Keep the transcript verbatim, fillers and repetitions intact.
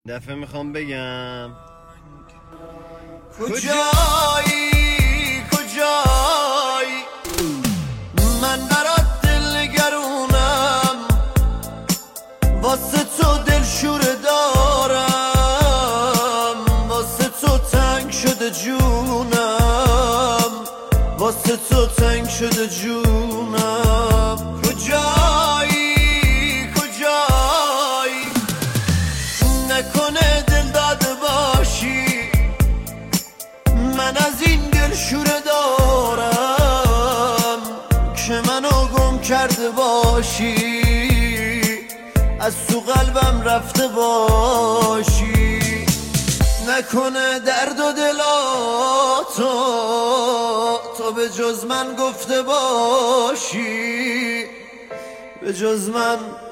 دفعه میخوام بگم کجایی کجایی من برات دلگرونم، واسه تو دلشور دارم، واسه تو تنگ شده جونم، واسه تو تنگ شده جونم. کجایی کجایی نکنه دل داده باشی، من از این دلشوره دارم که منو گم کرده باشی، از تو قلبم رفته باشی. نکنه درد و دلاتو تو به جز من گفته باشی، به جز من